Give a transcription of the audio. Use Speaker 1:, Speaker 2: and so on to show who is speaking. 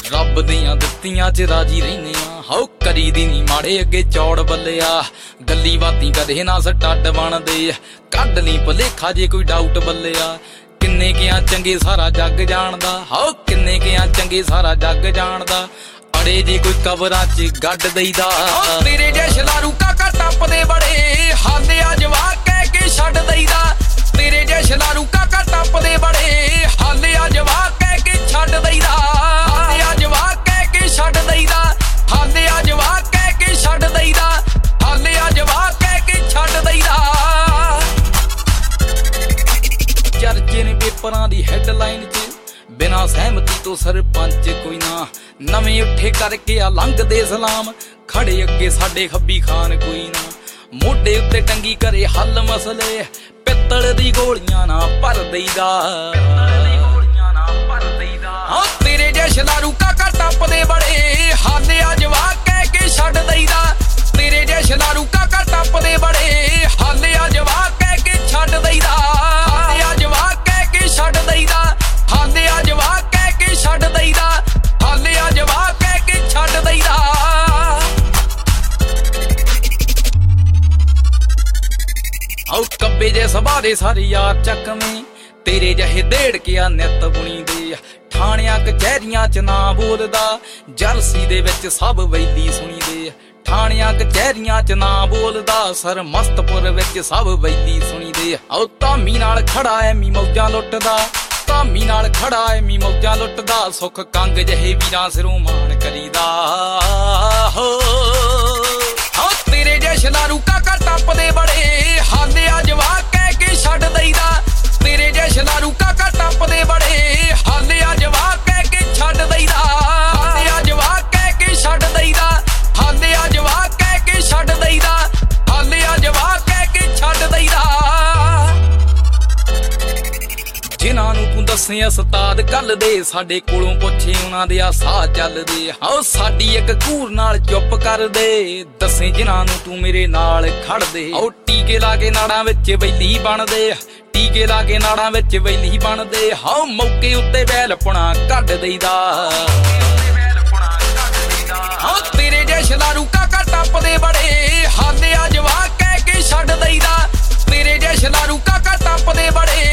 Speaker 1: ਰੱਬ ਦੀਆਂ ਦਿੱਤੀਆਂ ਚ ਰਾਜੀ ਰਹਿੰਦੇ ਆ। ਹਾਓ ਕਰੀ ਦੀ ਨੀ ਮਾੜੇ ਅੱਗੇ ਚੌੜ ਬੱਲਿਆ, ਗੱਲੀ ਬਾਤੀ ਕਦੇ ਨਾ ਸਟੱਡ ਬਣਦੇ। ਕੱਢ ਲਈ ਭੁਲੇਖਾ ਜੇ ਕੋਈ ਡਾਊਟ ਬੱਲਿਆ, ਕਿੰਨੇ ਕਿਆਂ ਚੰਗੇ ਸਾਰਾ ਜੱਗ ਜਾਣਦਾ। ਹਾਓ ਕਿੰਨੇ ਕਿਆਂ ਚੰਗੇ ਸਾਰਾ ਜੱਗ ਜਾਣਦਾ। ਅੜੇ ਜੇ ਕੋਈ ਕਬਰਾਂ ਚ ਗੱਡ ਦਈਦਾ। ਤੇਰੇ ਜੇ ਸ਼ਲਾਰੂ ਕਾਕਾ ਟੱਪਦੇ ਬੜੇ, ਹਾਲਿਆ ਜਵਾਕ ਕਹਿ ਕੇ ਛੱਡ ਦਈਦਾ। ਤੇਰੇ ਜੇ ਸ਼ਲਾਰੂ ਕਾਕਾ ਟੱਪਦੇ ਬੜੇ, ਹਾਲਿਆ ਜਵਾਕ ਕਹਿ ਕੇ ਛੱਡ ਦਈਦਾ। ਹਾਲਿਆ ਜਵਾਕ ਕਹਿ ਕੇ ਛੱਡ ਦਈਦਾ। ਹਾਲਿਆ ਜਵਾਕ ਕਹਿ ਕੇ ਛੱਡ ਦਈਦਾ। ਹਾਲਿਆ ਜਵਾਕ ਕਹਿ ਕੇ ਛੱਡ ਦਈਦਾ। ਚਰਚੇ ਨੇ ਪੇਪਰਾਂ ਦੀ ਹੈਡਲਾਈਨ ਚ, ਬਿਨਾਂ ਸਹਿਮਤੀ ਤੋਂ ਸਰਪੰਚ ਕੋਈ ਨਾ। ਨਵੇਂ ਉੱਠੇ ਕਰਕੇ ਆ ਲੰਘਦੇ ਸਲਾਮ, ਖੜੇ ਅੱਗੇ ਸਾਡੇ ਖੱਬੀ ਖਾਨ ਕੋਈ ਨਾ। ਮੋਢੇ ਉੱਤੇ ਟੰਗੀ ਕਰੇ ਹੱਲ ਮਸਲੇ, ਪਿੱਤਲ ਦੀ ਗੋਲੀਆਂ ਨਾ ਭਰ ਦਈਦਾ। ਹਾਂ ਤੇਰੇ ਜੇ ਸ਼ਲਾਰੂ ਕਾਕਾ ਟੱਪਦੇ ਬੜੇ, ਹਾਲਿਆ ਜਵਾਕ ਕਹਿ ਕੇ ਛੱਡ ਦਈਦਾ। ਤੇਰੇ ਜੇ ਸ਼ਲਾਰੂ ਕਾਕਾ ਟੱਪਦੇ ਬੜੇ, ਹਾਲਿਆ ਜਵਾਕ ਕਹਿ ਕੇ ਛੱਡ ਦਈਦਾ। ਹਾਲਿਆ ਜਵਾਕ ਕਹਿ ਕੇ ਛੱਡ ਦਈਦਾ। ਹਾਲਿਆ ਜਵਾਕ ਕਹਿ ਕੇ ਛੱਡ ਦਈਦਾ। ਹਾਲਿਆ ਜਵਾਕ ਕਹਿ ਕੇ ਛੱਡ ਦਈਦਾ। ਆਉ ਕੱਬੇ ਜੇ ਸੁਭਾਅ ਦੇ ਸਾਰੇ ਯਾਰ ਚੱਕਵੇਂ, ਤੇਰੇ ਜਿਹੇ ਦੇੜ ਕੇ ਆ ਨਿੱਤ ਬੁਣੀ ਦੇ। ਥਾਣਿਆਂ ਕਚਹਿਰੀਆਂ ਚ ਨਾ ਬੋਲਦਾ, ਜਰਸੀ ਦੇ ਵਿੱਚ ਸਭ ਵੈਲੀ ਸੁਣੀ ਦੇ। ਥਾਣਿਆਂ ਕਚਹਿਰੀਆਂ ਚ ਨਾ ਬੋਲਦਾ, ਸਰਮਸਤਪੁਰ ਵਿੱਚ ਸਭ ਵੈਲੀ ਸੁਣੀ ਦੇ। ਆਉ ਧਾਮੀ ਨਾਲ ਖੜਾ ਐਮੀ ਮੌਜਾਂ ਲੁੱਟਦਾ। ਧਾਮੀ ਨਾਲ ਖੜਾ ਐਮੀ ਮੌਜਾਂ ਲੁੱਟਦਾ। ਸੁੱਖ ਕੰਗ ਜਿਹੇ ਵੀਰਾਂ ਸਿਰੋਂ ਮਾਣ ਕਰੀਦਾ। ਹੋ ਹਾਂ ਤੇਰੇ ਜੇ ਸ਼ਲਾਰੂ ਕਾਕਾ ਟੱਪਦੇ ਬੜੇ, ਹਾਲਿਆ ਜਵਾਕ ਕਹਿ ਕੇ ਛੱਡ ਦਈਦਾ। ਤੇਰੇ ਜੇ ਸ਼ਲਾਰੂ ਕਾਕਾ ਟੱਪਦੇ ਬੜੇ, ਹਾਲਿਆ ਜਵਾਕ ਕਹਿ ਕੇ ਛੱਡ ਦਈਦਾ। ਹਾਲਿਆ ਜਵਾਕ ਕਹਿ ਕੇ ਛੱਡ ਦਈਦਾ। ਹਾਲਿਆ ਜਵਾਕ ਕਹਿ ਕੇ ਛੱਡ ਦਈਦਾ। ਹਾਲਿਆ ਜਵਾਕ ਕਹਿ ਕੇ ਛੱਡ ਦਈਦਾ। ਜਿਨ੍ਹਾਂ ਨੂੰ ਤੂੰ ਦੱਸੇ ਉਸਤਾਦ ਕੱਲ ਦੇ, ਸਾਡੇ ਕੋਲੋਂ ਪੁੱਛੇ ਉਹਨਾਂ ਦੇ ਆ ਸਾਹ ਚੱਲਦੇ। ਆਓ ਸਾਡੀ ਇੱਕ ਘੂਰ ਨਾਲ ਚੁੱਪ ਕਰ ਦੇ, ਦੱਸੇ ਜਿਨ੍ਹਾਂ ਨੂੰ ਤੂੰ ਮੇਰੇ ਨਾਲ ਖੜਦੇ। ਆਓ ਟੀਕੇ ਲਾ ਕੇ ਨਾੜਾਂ ਵਿੱਚ ਵੈਲੀ ਬਣਦੇ। ਟੀਕੇ ਲਾ ਕੇ ਨਾੜਾਂ ਵਿੱਚ ਵੈਲੀ ਬਣਦੇ। ਹਾਓ ਮੌਕੇ ਉੱਤੇ ਵੈਲਪੁਣਾ ਕੱਢ ਦਈਦਾ। ਹਾਂ ਤੇਰੇ ਜੇ ਸ਼ਲਾਰੂ ਕਾਕਾ ਟੱਪਦੇ ਬੜੇ, ਹਾਲਿਆ ਜਵਾਕ ਕਹਿ ਕੇ ਛੱਡ ਦਈਦਾ। ਤੇਰੇ ਜੇ ਸ਼ਲਾਰੂ ਕਾਕਾ ਟੱਪਦੇ ਬੜੇ,